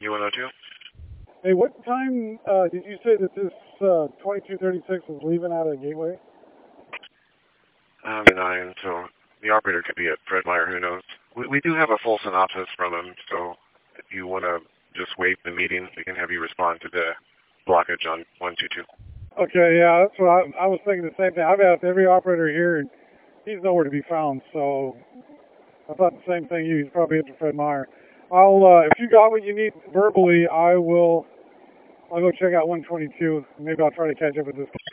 U102? Hey, what time did you say that this 2236 was leaving out of the gateway? 9, so the operator could be at Fred Meyer, who knows. We do have a full synopsis from him, so if you want to just wait the meeting, we can have you respond to the blockage on 122. Okay, yeah, that's what I was thinking the same thing. I've asked every operator here, and he's nowhere to be found, so I thought the same thing. He's probably at Fred Meyer. If you got what you need verbally, I'll go check out 122. Maybe I'll try to catch up with this